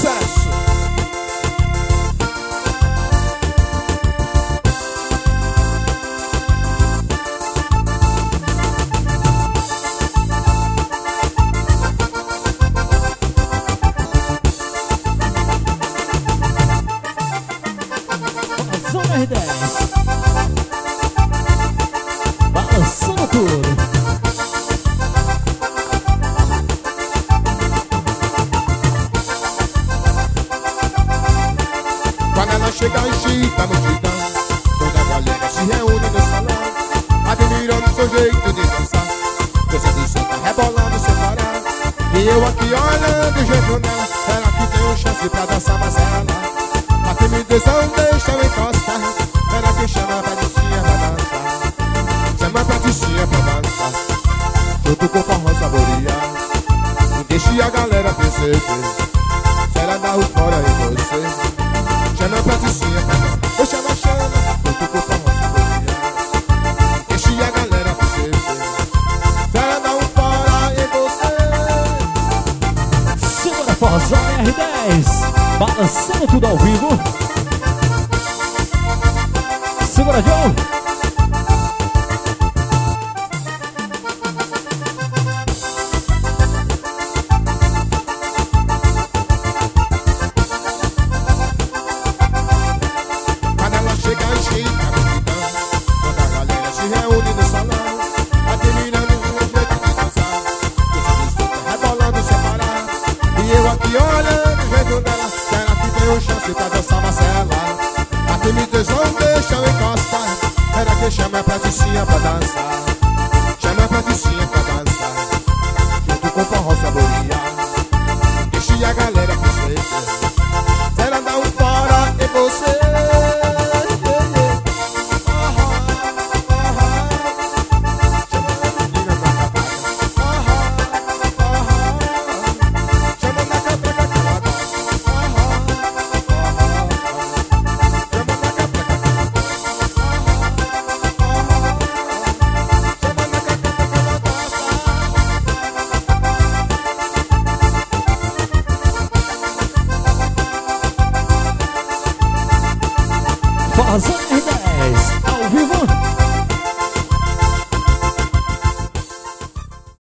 sucesso. Zona R10 balançando tudo. Quando ela chega agita a multidão, toda a galera se reúne no salão, admirando seu jeito de dançar, dançando solta, rebolando sem parar. E eu aqui olhando o jeito nela, ela que tem um chance pra dançar, mas ela a timidez não deixa eu encostar. Ela que chama a Patricinha pra dançar, chama a Patricinha pra dançar, junto com o forró saborear. Não deixe a galera perceber, se ela dá o fora em você. Chama a Patricinha pra dançar, deixa ela chama, junto com o forró saborear. Deixe a galera perceber, se ela dá um fora em você. Segura Forrozão R10 balançando tudo ao vivo. Segura, John. Quando ela chega agita a multidão, toda a galera se reúne no salão, admirando o meu jeito de dançar, dançando solta, rebolando sem parar. E eu aqui olhando o jeito dela, ela que tem um chance pra dançar, mas ela a timidez não deixa eu encostar. Ela que chama a Patricinha pra dançar, chama a Patricinha pra dançar, junto com o forró saborear. Deixe a galera perceber, se ela dá um fora em você. Forrozão